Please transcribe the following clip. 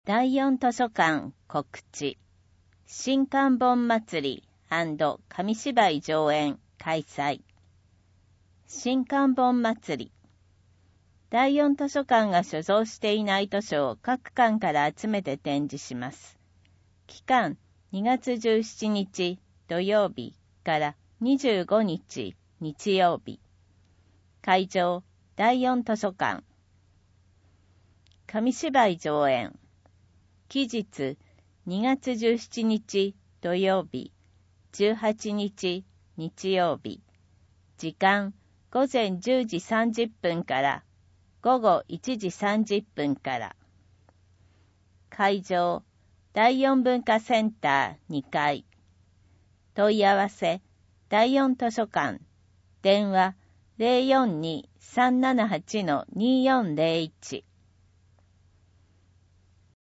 第4図書館告知新刊本祭り&紙芝居上演開催。新刊本祭り。第4図書館が所蔵していない図書を各館から集めて展示します。期間2月17日土曜日から25日日曜日。会場第4図書館。紙芝居上演。期日2月17日土曜日、18日日曜日。時間午前10時30分から午後1時30分から。会場第4文化センター2階。問い合わせ第4図書館。電話 042-378-2401